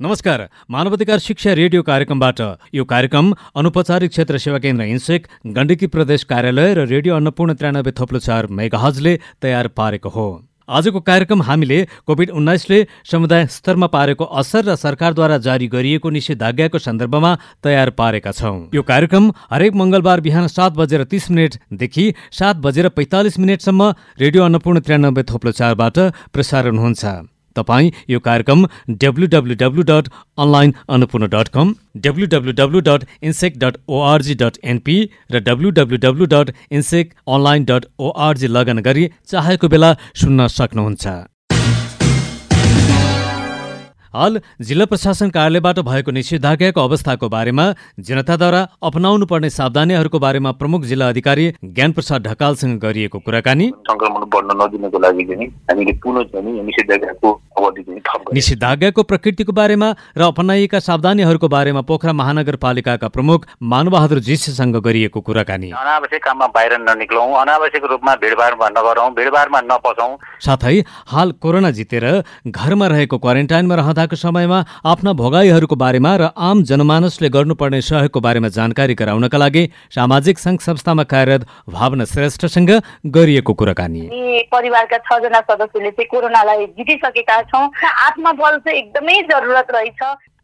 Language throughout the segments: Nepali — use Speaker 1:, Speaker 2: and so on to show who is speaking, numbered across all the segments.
Speaker 1: नमस्कार, मानवाधिकार शिक्षा रेडियो कार्यक्रमबाट यो कार्यक्रम अनौपचारिक क्षेत्र सेवा केन्द्र इन्सेक, गण्डकी प्रदेश कार्यालय र रेडियो अन्नपूर्ण 93.4 मेगाहर्जले तयार पारेको हो। आजको कार्यक्रम हामीले कोभिड-19ले समुदाय स्तरमा पारेको असर र सरकारद्वारा जारी गरिएको निषेधाज्ञाको सन्दर्भमा तयार पारेका छौं। यो कार्यक्रम हरेक मंगलबार बिहान 7:30 देखि 7:45 रेडियो अन्नपूर्ण 93.4 बाट प्रसारण हुन्छ। तपाईं यो कार्यक्रम www.onlineannapurna.com, www.insec.org.np र www.inseconline.org लगइन गरी चाहेको बेला सुन्न सक्नुहुन्छ। हाल जिल्ला प्रशासन कार्यालयबाट भएको निषेधाज्ञाको अवस्थाको बारेमा जनताद्वारा अपनाउनु पर्ने सावधानीहरूको बारेमा प्रमुख जिल्ला अधिकारी ज्ञान प्रसाद ढकालसँग गरिएको कुराकानी।
Speaker 2: संक्रमण बढ्न नदिनको लागि चाहिँ हामीले पुनः चाहिँ निषेधाज्ञाको अवधि चाहिँ थप गर्छौं।
Speaker 1: निषेधाज्ञाको प्रकृतिको बारेमा र अपनाइएका सावधानीहरूको बारेमा पोखरा महानगरपालिकाका प्रमुख मानबहादुर जीसीसँग गरिएको कुराकानी।
Speaker 2: अनावश्यक काममा बाहिर ननिक्लौं, अनावश्यक रूपमा भिडभाडमा नगरौं, भिडभाडमा नपसौं।
Speaker 1: साथै हाल कोरोना जितेर घरमा रहेको क्वारेन्टाइनमा रहँदाको समयमा आफ्ना भोगाईहरूको बारेमा र आम जनमानसले गर्नुपर्ने सहयोगको बारेमा जानकारी गराउनका लागि सामाजिक संघ संस्थामा कार्यरत भावना श्रेष्ठसँग गरिएको कुराकानी।
Speaker 3: परिवारका 6 जना सदस्यले चाहिँ कोरोनालाई जितिसकेका छौं। आत्मबल चाहिँ एकदमै जरुरत रहेछ।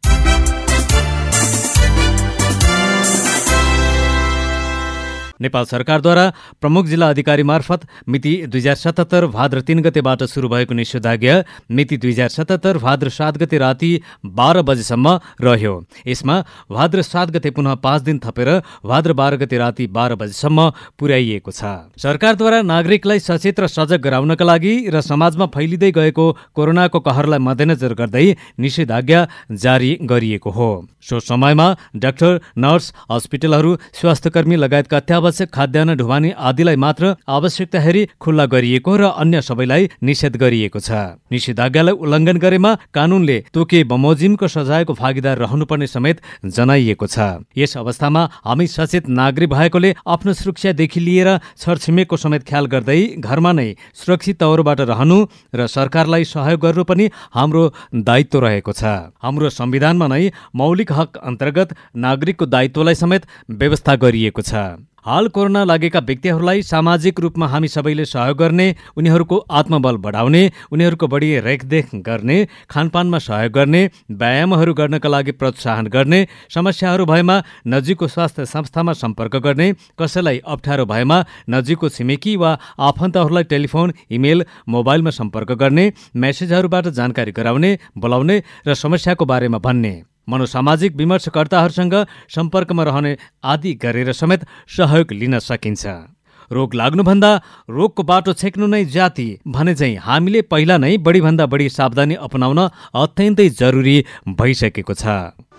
Speaker 1: नेपाल सरकारद्वारा प्रमुख जिल्ला अधिकारी मार्फत मिति 2077 भाद्र 3 गतेबाट सुरु भएको निषेधाज्ञा मिति 2077 भाद्र 7 गते राति 12 बजेसम्म रह्यो। यसमा भाद्र 7 गते पुनः 5 दिन थपेर भाद्र 12 गते राति 12 बजेसम्म पुर्याइएको छ। सरकारद्वारा नागरिकलाई सचेत र सजग गराउनका लागि र समाजमा फैलिँदै गएको कोरोनाको कहरलाई मध्यनजर गर्दै निषेधाज्ञा जारी गरिएको हो। सो समयमा डाक्टर, नर्स, हस्पिटलहरू, स्वास्थ्यकर्मी लगायतका अत्यावश्यक खाद्यान्न, ढुवानी आदिलाई मात्र आवश्यकता हेरी खुल्ला गरिएको र अन्य सबैलाई निषेध गरिएको छ। निषेधाज्ञालाई उल्लङ्घन गरेमा कानूनले तोके बमोजिमको सजायको भागीदार रहनुपर्ने समेत जनाइएको छ। यस अवस्थामा हामी सचेत नागरिक भएकोले आफ्नो सुरक्षादेखि लिएर छरछिमेकको समेत ख्याल गर्दै घरमा नै सुरक्षित तौरबाट रहनु र सरकारलाई सहयोग गर्नु पनि हाम्रो दायित्व रहेको छ। हाम्रो संविधानमा नै मौलिक हक अन्तर्गत नागरिकको दायित्वलाई समेत व्यवस्था गरिएको छ। हाल कोरोना लागेका व्यक्तिहरूलाई सामाजिक रूपमा हामी सबैले सहयोग गर्ने, उनीहरूको आत्मबल बढाउने, उनीहरूको बढी रेखदेख गर्ने, खानपानमा सहयोग गर्ने, व्यायामहरू गर्नका लागि प्रोत्साहन गर्ने, समस्याहरू भएमा नजिकको स्वास्थ्य संस्थामा सम्पर्क गर्ने, कसैलाई अप्ठ्यारो भएमा नजिकको छिमेकी वा आफन्तहरूलाई टेलिफोन, इमेल, मोबाइलमा सम्पर्क गर्ने, मेसेजहरूबाट जानकारी गराउने, बोलाउने र समस्याको बारेमा भन्ने, मनोसामाजिक विमर्शकर्ताहरूसँग सम्पर्कमा रहने आदि गरेर समेत सहयोग लिन सकिन्छ। रोग लाग्नुभन्दा रोगको बाटो छेक्नु नै जाति भने चाहिँ हामीले पहिला नै बढीभन्दा बढी सावधानी अपनाउन अत्यन्तै जरुरी भइसकेको छ।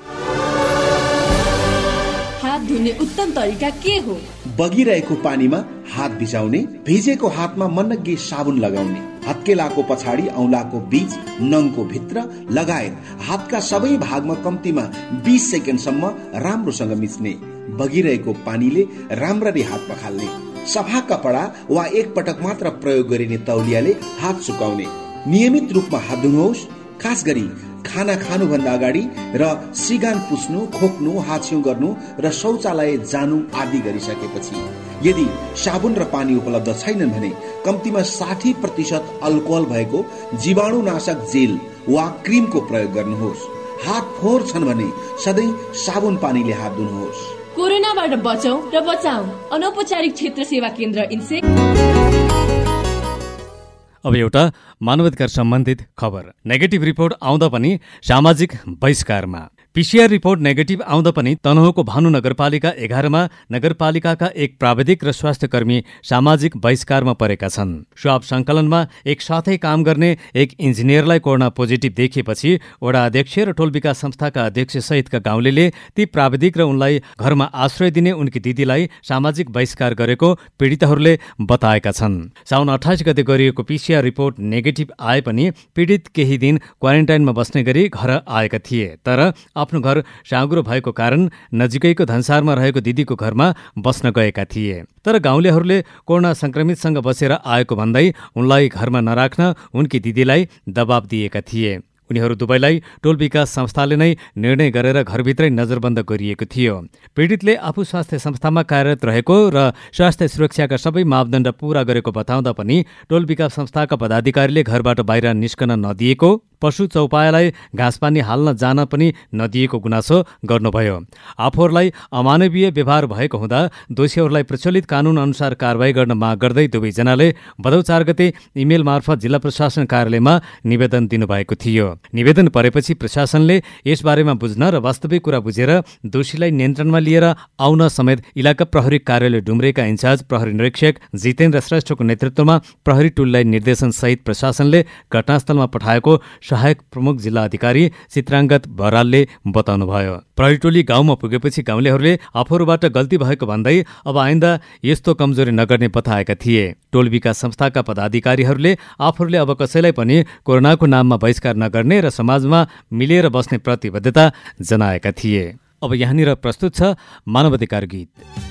Speaker 4: हात धुने उत्तम तरिका के हो?
Speaker 5: बगिरहेको पानीमा हात भिजाउने, भिजेको हातमा मनग्गे साबुन लगाउने, हत्केलाको पछाडि औंलाको बीच, नङको भित्र लगायत हातका सबै भागमा कम्तीमा 20 सेकेन्डसम्म राम्रोसँग मिच्ने, बगिरहेको पानीले राम्ररी हात पखाल्ने, सफा कपडा वा एक पटक मात्र प्रयोग गरिने तौलियाले हात सुकाउने, नियमित रूपमा हात धुनुहोस्। खास गरी खाना खानुभन्दा अगाडि र सिगान पुस्नु, खोक्नु, हाछ्यौं गर्नु र शौचालय जानु आदि गरिसकेपछि। यदि साबुन र पानी उपलब्ध छैनन् भने कम्तीमा 60% अल्कोहल भएको जीवाणुनाशक जेल वा क्रिमको प्रयोग गर्नुहोस्। हात फोहोर छन् भने सधैँ साबुन पानीले हात धुनुहोस्।
Speaker 4: कोरोनाबाट बचौं र बचाऊ। अनौपचारिक क्षेत्र सेवा केन्द्र इन्सेक।
Speaker 1: अब एउटा मानवाधिकार सम्बन्धित खबर। नेगेटिभ रिपोर्ट आउँदा पनि सामाजिक बहिष्कारमा। पीसीआर रिपोर्ट नेगेटिभ आउँदा पनि तनहुँको भानु नगरपालिका 11 मा नगरपालिकाका एक प्राविधिक र स्वास्थ्यकर्मी सामाजिक बहिष्कारमा परेका छन्। स्वाब संकलनमा एक साथै काम गर्ने एक इन्जिनियरलाई कोरोना पोजिटिभ देखिएपछि वडा अध्यक्ष र टोल विकास संस्थाका अध्यक्ष सहितका गाउँलेले ती प्राविधिक र उनलाई घरमा आश्रय दिने उनकी दिदीलाई सामाजिक बहिष्कार गरेको पीडितहरूले बताएका छन्। साउन 28 गते गरिएको पीसीआर रिपोर्ट नेगेटिभ आए पनि पीडित केही दिन क्वारेन्टाइनमा बस्ने गरी घर आएका थिए, तर आफ्नो घर साँगुरो भएको कारण नजिकैको धनसारमा रहेको दिदीको घरमा बस्न गएका थिए। तर गाउँलेहरूले कोरोना संक्रमितसँग बसेर आएको भन्दै उनलाई घरमा नराख्न उनकी दिदीलाई दबाब दिएका थिए। उनीहरू दुवैलाई टोल विकास संस्थाले नै निर्णय गरेर घरभित्रै नजरबन्द गरिएको थियो। पीडितले आफू स्वास्थ्य संस्थामा कार्यरत रहेको र स्वास्थ्य सुरक्षाका सबै मापदण्ड पूरा गरेको बताउँदा पनि टोल विकास संस्थाका पदाधिकारीले घरबाट बाहिर निस्कन नदिएको, पशु चौपायालाई घाँसपानी हाल्न जान पनि नदिएको गुनासो गर्नुभयो। आफूहरूलाई अमानवीय व्यवहार भएको हुँदा दोषीहरूलाई प्रचलित कानून अनुसार कारबाही गर्न माग गर्दै दुवैजनाले भदौ 4 गते इमेल मार्फत जिल्ला प्रशासन कार्यालयमा निवेदन दिनुभएको थियो। निवेदन परेपछि प्रशासनले यसबारेमा बुझ्न र वास्तविक कुरा बुझेर दोषीलाई नियन्त्रणमा लिएर आउन समेत इलाका प्रहरी कार्यालय डुम्रेका इन्चार्ज प्रहरी निरीक्षक जितेन्द्र श्रेष्ठको नेतृत्वमा प्रहरी टोलीलाई निर्देशन सहित प्रशासनले घटनास्थलमा पठाएको सहायक प्रमुख जिल्ला अधिकारी चित्राङ्गत बरालले बताउनुभयो। प्रहरी टोली गाउँमा पुगेपछि गाउँलेहरूले आफूहरूबाट गल्ती भएको भन्दै अब आइन्दा यस्तो कमजोरी नगर्ने बताएका थिए। टोल विकास संस्थाका पदाधिकारीहरूले आफूहरूले अब कसैलाई पनि कोरोनाको नाममा बहिष्कार नगर्ने र समाजमा मिलेर बस्ने प्रतिबद्धता जनाएका थिए। अब यहाँनिर प्रस्तुत छ मानवाधिकार गीत।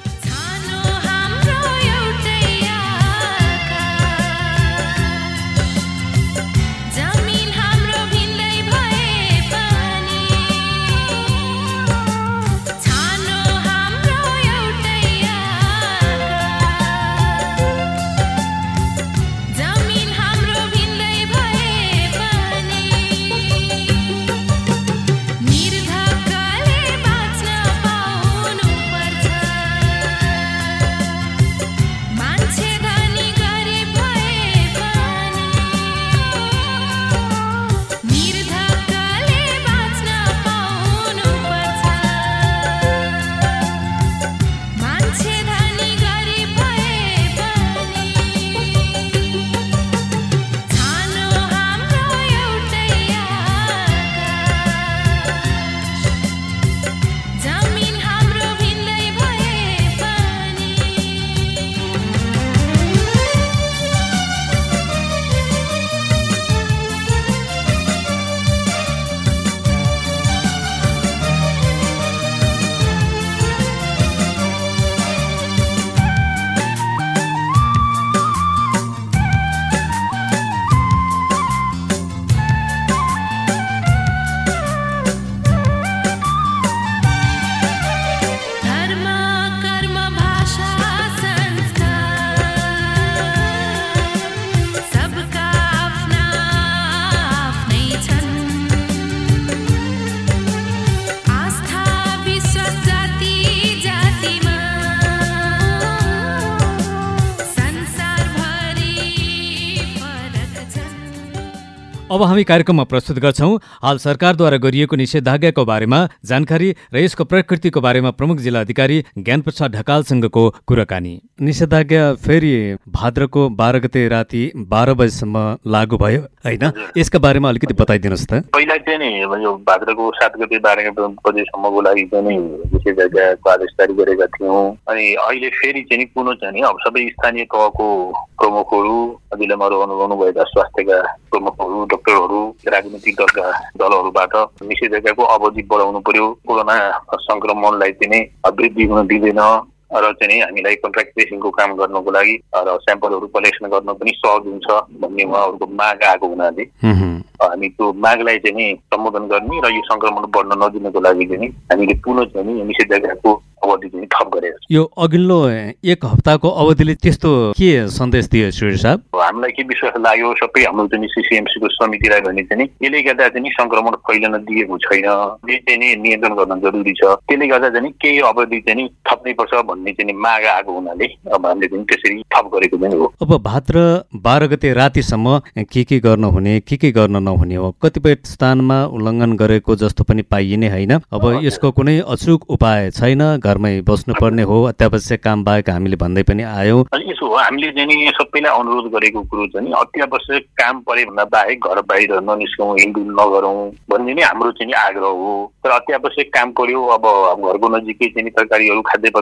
Speaker 1: अब हामी कार्यक्रममा प्रस्तुत गर्छौं हाल सरकारद्वारा गरिएको निषेधाज्ञाको बारेमा जानकारी र यसको प्रकृतिको बारेमा प्रमुख जिल्ला अधिकारी ज्ञानप्रसाद ढकालसँगको कुराकानी। निषेधाज्ञा फेरि भाद्रको 12 गते राति 12 बजेसम्म लागू भयो हैन, यसका बारेमा अलिकति बताइदिनुस् त।
Speaker 2: पहिला चाहिँ नि यो भाद्रको 7 गते 12 बजेसम्मको लागि चाहिँ निषेधाज्ञाको आदेश जारी गरेका थियौं। अनि अहिले फेरि चाहिँ पुनः चाहिँ अब सबै स्थानीय तहको प्रमुखहरू, जिल्लामा रहनुभएका स्वास्थ्यका प्रमुखहरू, डाक्टरहरू, राजनीतिक दलहरूबाट निषेधाज्ञाको अवधि बढाउनु पर्यो, कोरोना संक्रमणलाई चाहिँ वृद्धि हुन दिँदैन र चाहिँ हामीलाई कन्ट्र्याक्ट ट्रेसिङको काम गर्नको लागि र स्याम्पलहरू कलेक्सन गर्न पनि सहज हुन्छ भन्ने उहाँहरूको माग आएको हुनाले हामी त्यो मागलाई चाहिँ सम्बोधन गर्ने र यो संक्रमण बढ्न नदिनको लागि चाहिँ हामीले पुनः चाहिँ निषेधाज्ञाको अवधि चाहिँ थप गरेको छ।
Speaker 1: यो अघिल्लो 1 हप्ताको अवधिले त्यस्तो के सन्देश दियो श्री साहब?
Speaker 2: हामीलाई के विश्वास लाग्यो, सबै हाम्रो चाहिँ सीसीएमसी को समितिलाई भने चाहिँ यसले गर्दा चाहिँ संक्रमण फैलन दिएको छैन, यो चाहिँ नियन्त्रण गर्न जरुरी छ, त्यसले गर्दा चाहिँ केही अवधि चाहिँ थप्नै पर्छ भन्ने चाहिँ माग आएको हुनाले अब हामीले चाहिँ त्यसरी थप गरेको पनि हो।
Speaker 1: अब भाद्र 12 गते रातिसम्म के गर्न हुने, के गर्न नहुने हो? कतिपय स्थानमा उल्लङ्घन गरेको जस्तो पनि पाइने होइन। अब यसको कुनै अचूक उपाय छैन, घरमै बस्नुपर्ने हो, अत्यावश्यक काम बाहेक हामीले भन्दै पनि आयौँ।
Speaker 2: यसो हो, हामीले चाहिँ सबैलाई अनुरोध गरेको कुरो चाहिँ अत्यावश्यक काम परे भन्दा बाहेक घर बाहिर ननिस्कौँ, हिँडडुल नगरौँ भन्ने नै हाम्रो चाहिँ आग्रह हो। तर अत्यावश्यक काम पर्यो, अब घरको नजिकै चाहिँ तरकारीहरू, खाद्य पदार्थहरू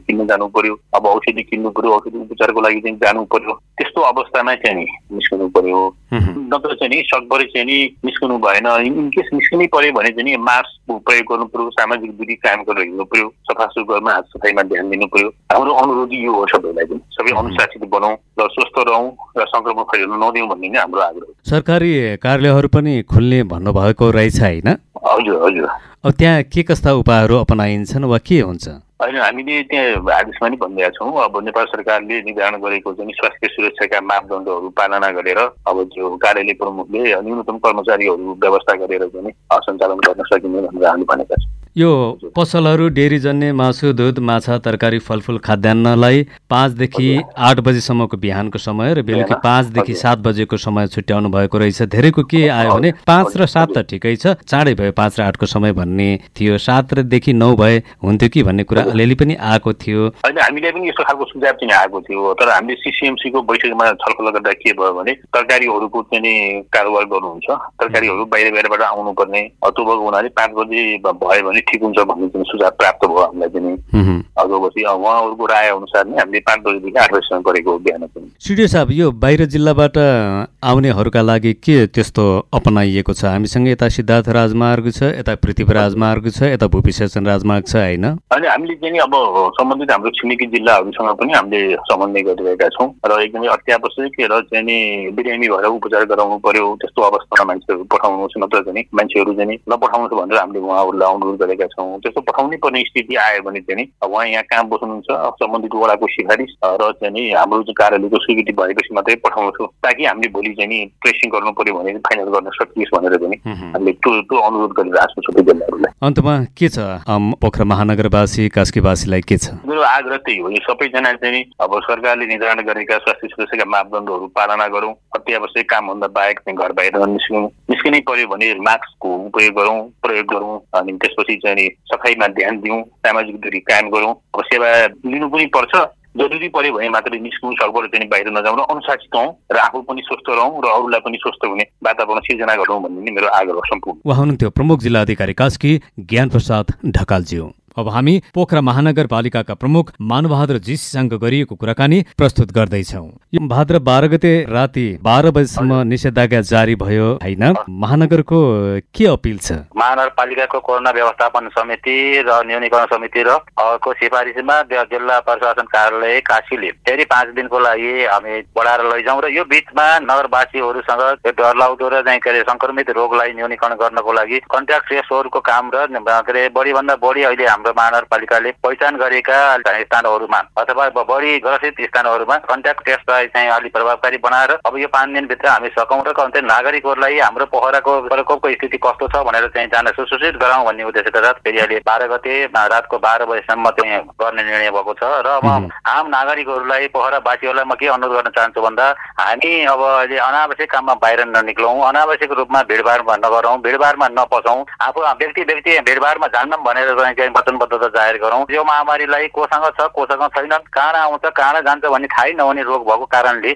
Speaker 2: किन्न जानु पर्यो, अब औषधि किन्नु पर्यो, औषधि उपचारको लागि चाहिँ जानु पर्यो। त्यस्तो अवस्थामा चाहिँ नि निस्कनु पर्यो। नत्र चाहिँ नि सकभरि चाहिँ नि निस्कनु भएन। इनकेस निस्किनै पर्यो भने चाहिँ नि मास्क प्रयोग गर्नु पर्यो, सामाजिक दूरी कायम गरेर हिँड्नु पर्यो, सफासुग्घरमा हात सफाइमा ध्यान दिनु पर्यो। हाम्रो अनुरोध यो हो सबैलाई पनि, सबै अनुशासित बनौँ र स्वस्थ रहौँ र संक्रमण फैलिन नदिउँ भन्ने नै हाम्रो आग्रह।
Speaker 1: सरकारी कार्यालयहरू पनि खुल्ने भन्नुभएको रहेछ होइन?
Speaker 2: हजुर हजुर।
Speaker 1: अब त्यहाँ के कस्ता उपायहरू अपनाइन्छन् वा के हुन्छ?
Speaker 2: होइन, हामीले त्यहाँ आदेशमा नि भनिदिएका छौँ। अब नेपाल सरकारले निर्धारण गरेको चाहिँ स्वास्थ्य सुरक्षाका मापदण्डहरू पालना गरेर अब त्यो कार्यालय प्रमुखले न्यूनतम कर्मचारीहरू व्यवस्था गरेर चाहिँ सञ्चालन गर्न सकिने भनेर हामीले भनेका छौँ।
Speaker 1: यो पसलहरू डेरीजन्य मासु, दुध, माछा, तरकारी, फलफुल, खाद्यान्नलाई 5 देखि 8 बजेसम्मको बिहानको समय र बेलुकी 5 देखि 7 बजेको समय छुट्याउनु भएको रहेछ। धेरैको के आयो भने 5 र 7 त ठिकै छ, चाँडै भयो 5 र 8 को समय भन्ने थियो, 7 देखि 9 भए हुन्थ्यो कि भन्ने कुरा अलिअलि पनि आएको थियो।
Speaker 2: होइन, हामीलाई पनि यस्तो खालको सुझाव चाहिँ आएको थियो, तर हामीले सिसिएमसीको बैठकमा छलफल गर्दा के भयो भने तरकारीहरूको चाहिँ कारोबार गर्नुहुन्छ, तरकारीहरू बाहिरबाट आउनुपर्ने त्यो भएको हुनाले 5 बजे भयो भने ठिक हुन्छ भन्ने चाहिँ सुझाव प्राप्त भयो हामीलाई पनि। अगापछि उहाँहरूको राय अनुसार नै हामीले 5 बजेदेखि 8 बजेसम्म गरेको बिहान पनि।
Speaker 1: स्टुडियो साहब, यो बाहिर जिल्लाबाट आउनेहरूका लागि के त्यस्तो अपनाइएको छ? हामीसँग यता सिद्धार्थ राजमार्ग छ, यता पृथ्वी राजमार्ग छ, यता भूपिसेचन राजमार्ग छ होइन?
Speaker 2: अनि हामीले चाहिँ अब सम्बन्धित हाम्रो छिमेकी जिल्लाहरूसँग पनि हामीले समन्वय गरिरहेका छौँ र एकदमै अत्यावश्यक र चाहिँ नि बिरामी भएर उपचार गराउनु पर्यो त्यस्तो अवस्थामा मान्छेहरू पठाउनुहोस्, नत्र चाहिँ मान्छेहरू चाहिँ नपठाउनुहोस् भनेर हामीले उहाँहरूलाई अनुरोध गरेका छौँ। त्यस्तो पठाउनै पर्ने स्थिति आयो भने चाहिँ उहाँ यहाँ कहाँ बस्नुहुन्छ, सम्बन्धित वडाको सिफारिस र चाहिँ नि हाम्रो चाहिँ कार्यालयको स्वीकृति भएपछि मात्रै पठाउँछौँ, ताकि हामीले भोलि चाहिँ नि ट्रेसिङ गर्नु पर्यो भने फाइनल गर्न सकियोस् भनेर पनि हामीले त्यो अनुरोध गरिरहेको छौँ सबै जिल्लाहरूलाई।
Speaker 1: अन्तमा के छ पोखरा महानगरवासी, कास्कीवासीलाई के छ?
Speaker 2: मेरो आग्रह त्यही हो, यो सबैजना चाहिँ अब सरकारले निर्धारण गरेका स्वास्थ्य सुरक्षाका मापदण्डहरू पालना गरौँ, अत्यावश्यक कामभन्दा बाहेक चाहिँ घर बाहिर निस्किनै पर्यो भने मास्कको प्रयोग गरौँ, अनि त्यसपछि चाहिँ सफाइमा ध्यान दिउँ, सामाजिक दूरी कायम गरौँ। अब सेवा लिनु पनि पर्छ, जरुरी पर्यो भने मात्रै निस्कौँ, सकभर चाहिँ बाहिर नजाउँ र अनुशासित हौँ र आफू पनि स्वस्थ रहौँ र अरूलाई पनि स्वस्थ हुने वातावरण सिर्जना गरौँ भन्ने नै मेरो आग्रह सम्पूर्ण।
Speaker 1: उहाँ हुनुहुन्थ्यो प्रमुख जिल्ला अधिकारी कास्की ज्ञान प्रसाद ढकालज्यू। अब हामी पोखरा महानगरपालिकाका प्रमुख मानबहादुर जीसँग गरिएको कुराकानी प्रस्तुत गर्दैछौँ। यो भाद्र 12 गते राति 12 बजेसम्म निषेधाज्ञा जारी भयो होइन? महानगरको के अपिल छ?
Speaker 6: महानगरपालिकाको कोरोना व्यवस्थापन समिति र न्यूनीकरण समिति र को सिफारिसमा जिल्ला प्रशासन कार्यालय काशीले फेरि 5 दिनको लागि हामी बढाएर लैजाउँ र यो बिचमा नगरवासीहरूसँग डरलाग्दो र संक्रमित रोगलाई न्यूनीकरण गर्नको लागि कन्ट्याक्ट ट्रेसहरूको काम र बढीभन्दा बढी अहिले हाम्रो महानगरपालिकाले पहिचान गरेका स्थानहरूमा अथवा बढी ग्रसित स्थानहरूमा कन्ट्याक्ट टेस्टलाई चाहिँ अलिक प्रभावकारी बनाएर अब यो 5 दिनभित्र हामी सकौँ र नागरिकहरूलाई हाम्रो पोखराको प्रकोपको स्थिति कस्तो छ भनेर चाहिँ जान सुसूचित गराउँ भन्ने उद्देश्यका साथ फेरि अहिले 12 गते रातको 12 बजेसम्म चाहिँ गर्ने निर्णय भएको छ। र अब आम नागरिकहरूलाई पोखरावासीहरूलाई म के अनुरोध गर्न चाहन्छु भन्दा हामी अब अहिले अनावश्यक काममा बाहिर ननिक्लौँ, अनावश्यक रूपमा भिडभाडमा नगरौँ, भिडभाडमा नपसौँ, आफू व्यक्ति भिडभाडमा जान्नौँ भनेर वचनबद्धता जाहेर गरौँ। यो महामारीलाई कोसँग छ कोसँग छैन, कहाँ आउँछ कहाँ जान्छ भन्ने थाहै नहुने रोग भएको कारणले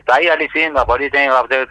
Speaker 6: भरि चाहिँ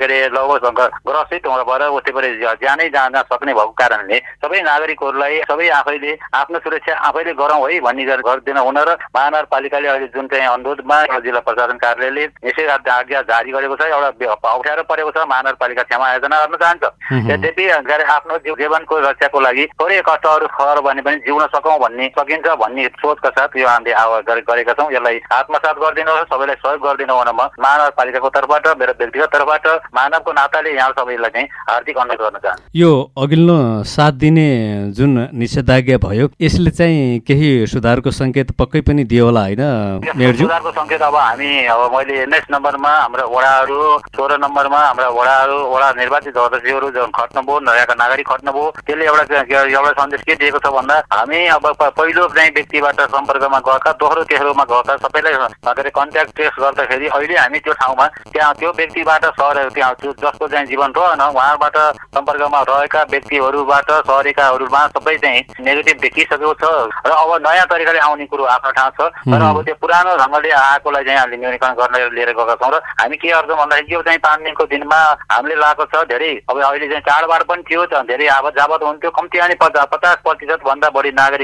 Speaker 6: लगभग ग्रसित भएर उसैपरि ज्यानै जान सक्ने भएको कारणले सबै नागरिकहरूलाई सबै आफैले आफ्नो सुरक्षा आफैले गरौँ है भन्ने गरिदिन हुन र महानगरपालिकाले अहिले जुन चाहिँ अनुरोधमा जिल्ला प्रशासन कार्यालयले निषेधाज्ञा जारी गरेको छ, एउटा अप्ठ्यारो परेको छ, महानगरपालिका क्षमा आयोजना गर्न चाहन्छ। यद्यपि आफ्नो जीवनको रक्षाको लागि थोरै कष्टहरू खर भने पनि जिउन सकौँ सकिन्छ भन्ने सोचका साथ यो हामीले गरेका छौँ। यसलाई आत्मसात गरिदिनुहोस्, सबैलाई सहयोग गरिदिनु हुन म महानगरपालिकाको तर्फबाट मेरो व्यक्तिगत तर्फबाट मानवको नाताले यहाँ सबैलाई चाहिँ हार्दिक अनुरोध गर्न चाहन्छु।
Speaker 1: यो अघिल्लो 7 दिने जुन निषेधाज्ञा भयो यसले चाहिँ केही सुधारको संकेत पक्कै पनि दियो होला होइन मेयरज्यू?
Speaker 6: सुधारको संकेत अब हामी मैले 19 नम्बरमा हाम्रो वडाहरू, 16 नम्बरमा हाम्रा वडा निर्वाचित सदस्यहरू जुन खट्नुभयो, नयाँ नागरिक खट्नुभयो, त्यसले एउटा सन्देश के दिएको छ भन्दा हामी अब पहिलो चाहिँ व्यक्तिबाट सम्पर्कमा गएका, तेस्रोमा गएका सबैलाई कन्ट्याक्ट ट्रेस गर्दाखेरि अहिले हामी त्यो ठाउँमा त्यो व्यक्तिबाट सरेर त्यहाँ जसको चाहिँ जीवन रहेन उहाँबाट सम्पर्कमा रहेका व्यक्तिहरूबाट सरेकाहरूमा सबै चाहिँ नेगेटिभ देखिसकेको छ र अब नयाँ तरिकाले आउने कुरो आफ्नो ठाउँ छ। तर अब त्यो पुरानो ढङ्गले आएकोलाई चाहिँ हामीले न्यूनीकरण गर्न लिएर गएका छौँ र हामी के गर्छौँ भन्दाखेरि यो चाहिँ 5 दिनको दिनमा हामीले लगाएको छ धेरै। अब अहिले चाहिँ चाडबाड पनि थियो, धेरै आवत जावत हुन्थ्यो, कम्ती अनि 50% भन्दा बढी नागरिकहरूलाई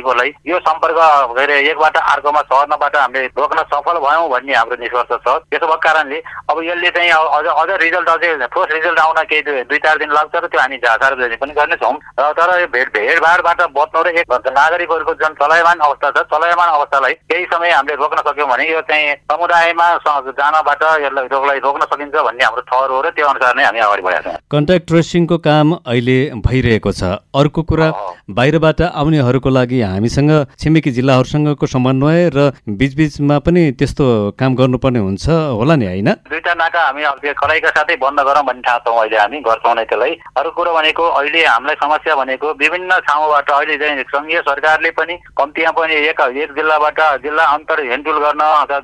Speaker 6: यो सम्पर्क के अरे एकबाट अर्कोमा सर्नबाट हामीले रोक्न सफल भयौँ भन्ने हाम्रो निष्कर्ष छ। त्यसो भएको कारणले अब यसले चाहिँ अझ रिजल्ट अझै ठोस रिजल्ट आउन केही 2-4 दिन लाग्छ र त्यो हामी सार्वजनिक पनि गर्नेछौँ। तर यो भेडभाडबाट बच्नु र एक नागरिकहरूको जुन चलायमान अवस्था छ, चलायमान अवस्थालाई केही समय हामीले रोक्न सक्यौँ भने यो चाहिँ समुदायमा जानबाट यसलाई रोक्न सकिन्छ भन्ने हाम्रो ठहर हो र त्यो अनुसार नै हामी अगाडि बढेका छौँ।
Speaker 1: कन्ट्याक्ट ट्रेसिङको काम अहिले भइरहेको छ। अर्को कुरा, बाहिरबाट आउनेहरूको लागि हामीसँग छिमेकी जिल्लाहरूसँगको समन्वय र बीचबीचमा पनि त्यस्तो काम गर्नुपर्ने हुन्छ होला नि, होइन?
Speaker 6: 2टा नाका हामी कडाइका साथै बन्द गरौँ भन्ने ठाउँछौँ। अहिले हामी गर्छौँ नै त्यसलाई। अर्को कुरो भनेको अहिले हामीलाई समस्या भनेको विभिन्न ठाउँबाट अहिले चाहिँ सङ्घीय सरकारले पनि कम्तीमा पनि एक जिल्लाबाट जिल्ला अन्तर हिँडडुल गर्न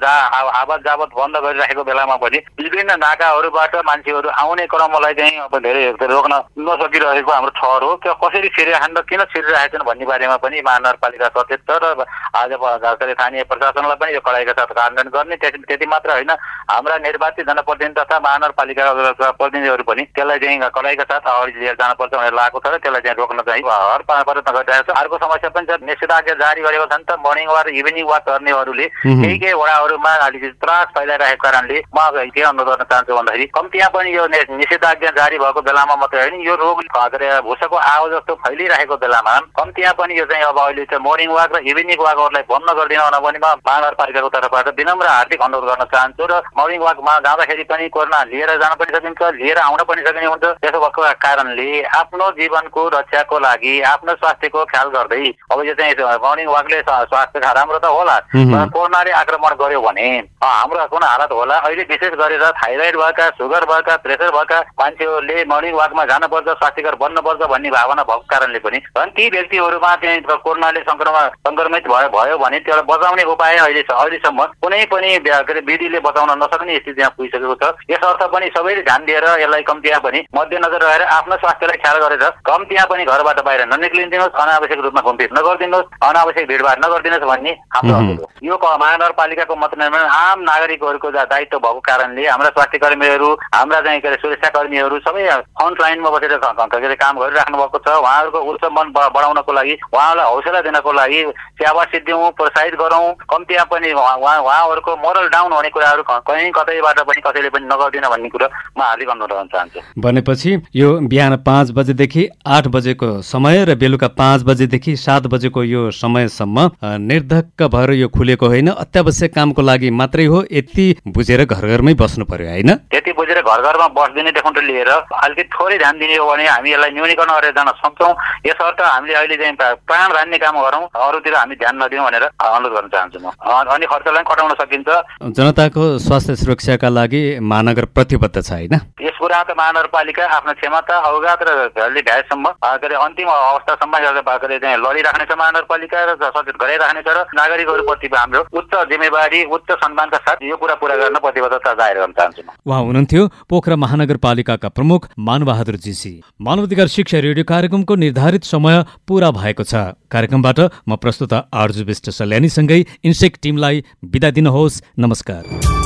Speaker 6: आवत जावत बन्द गरिराखेको बेलामा पनि विभिन्न नाकाहरूबाट मान्छेहरू आउने क्रमलाई चाहिँ अब धेरै रोक्न नसकिरहेको हाम्रो ठहर हो। त्यो कसरी छिरिराछन् र किन छिरिरहेछन् भन्ने बारेमा पनि महानगरपालिका सचेत छ र आज स्थानीय प्रशासनलाई पनि यो कडाइका साथ कार्यान्वयन गर्ने। त्यति मात्र होइन, हाम्रा निर्वाचित जनप्रतिनिधि तथा महानगरपालिका प्रतिनिधिहरू पनि त्यसलाई चाहिँ कडाइका साथ अगाडि लिएर जानुपर्छ भनेर लागेको छ र त्यसलाई चाहिँ रोक्न चाहिँ हर प्रयत्न गरिरहेको छ। अर्को समस्या पनि छ, निषेधाज्ञा जारी गरेको छ नि त, मर्निङ वाक इभिनिङ वाक गर्नेहरूले केही वडाहरूमा अलिकति त्रास फैलाइरहेको कारणले म के अनुरोध गर्न चाहन्छु भन्दाखेरि कम्तीमा पनि यो निषेधाज्ञा जारी भएको बेलामा मात्रै होइन, यो रोग भुसको आवाज जस्तो फैलिरहेको बेलामा कम्तीमा पनि यो चाहिँ अब अहिले चाहिँ मर्निङ वाक र इभिनिङ वाकहरूलाई बन्द गरिदिन भने म महानगरपालिकाको तर्फबाट विनम्र हार्दिक अनुरोध गर्न चाहन्छु। र मर्निङ वाकमा जाँदाखेरि पनि कोरोना लिएर जान पनि सकिन्छ, लिएर आउन पनि सकिने हुन्छ। त्यसो भएको कारणले आफ्नो जीवनको रक्षाको लागि आफ्नो स्वास्थ्यको ख्याल गर्दै अब यो चाहिँ मर्निङ वाकले स्वास्थ्य राम्रो त होला, कोरोनाले आक्रमण गर्यो भने हाम्रो कुन हालत होला। अहिले विशेष गरेर थाइरोइड भएका, सुगर भएका, प्रेसर भएका मान्छेहरूले मर्निङ वाकमा जानुपर्छ, स्वास्थ्यकर बन्नुपर्छ भन्ने भावना भएको कारणले पनि झन् ती व्यक्तिहरूमा चाहिँ कोरोनाले संक्रमित भयो भने त्यसलाई बचाउने उपाय अहिलेसम्म कुनै पनि विधिले बचाउन नसक्ने स्थितिमा पुगिसकेको छ। यसर्थ पनि सबैले ध्यान दिएर यसलाई कम्तीमा पनि मध्यनजर रहेर आफ्नो स्वास्थ्यलाई ख्याल गरेर कम्तीमा पनि घरबाट बाहिर ननिक्लिदिनुहोस्, अनावश्यक रूपमा घुमफिर नगरिदिनुहोस्, अनावश्यक भिडभाड नगरिदिनुहोस् भन्ने हाम्रो अनुरोध हो। यो महानगरपालिकाको मात्र आम नागरिकहरूको दायित्व भएको कारणले हाम्रा स्वास्थ्य कर्मीहरू, हाम्रा चाहिँ सुरक्षा कर्मीहरू सबै फ्रन्ट लाइनमा बसेर काम गरिराख्नु भएको छ। उहाँहरूको उत्सव मन बढाउनको लागि, उहाँलाई हौसला दिनको लागि स्याबासी दिउँ, प्रोत्साहित गरौँ। कम्तीमा पनि उहाँहरूको मोरल डाउन हुने कुराहरू कहीँ कतैबाट पनि कसैले पनि नगरिदिन भन्ने कुरा म हार्दिक अनुरोध गर्न चाहन्छु।
Speaker 1: भनेपछि यो बिहान 5 बजेदेखि 8 बजेको समय र बेलुका 5 बजेदेखि 7 बजेको यो समयसम्म निर्धक्क भएर यो खुलेको होइन, अत्यावश्यक कामको लागि मात्रै हो। यति बुझेर घर घरमै बस्नु पर्यो, होइन?
Speaker 6: त्यति बुझेर घर घरमा बस्दिनेदेखि लिएर अलिकति थोरै ध्यान दिने हो भने हामी यसलाई न्यूनीकरण गरेर जान सक्छौँ। यसर्थ हामीले अहिले चाहिँ प्राण धान्ने काम गरौँ, अरूतिर हामी ध्यान नदिउँ भनेर अनुरोध गर्न चाहन्छु म। अनि खर्चलाई कटाउन सकिन्छ। जनताको
Speaker 1: स्वास्थ्य सुरक्षाका लागि महानगर प्रतिबद्ध छ, होइन?
Speaker 6: यस कुरा त महानगरपालिका आफ्नो क्षमता अवगत र भ्याएसम्म अन्तिम अवस्थासम्म चाहिँ लडिराख्ने छ महानगरपालिका र सचेत गराइराख्ने छ र नागरिकहरूप्रति हाम्रो उच्च जिम्मेवारी, उच्च सम्मानका साथ यो कुरा पूरा गर्न प्रतिबद्धता जाहेर गर्न चाहन्छु।
Speaker 1: उहाँ हुनुहुन्थ्यो पोखरा महानगरपालिकाका प्रमुख मानबहादुर जीसी। मानवाधिकार शिक्षा रेडियो कार्यक्रमको निर्धारित समय पूरा भएको छ। कार्यक्रमबाट म प्रस्तुता आरजु विष्ट सल्यानीसँगै इन्सेक टिमलाई बिदा दिनुहोस्। नमस्कार।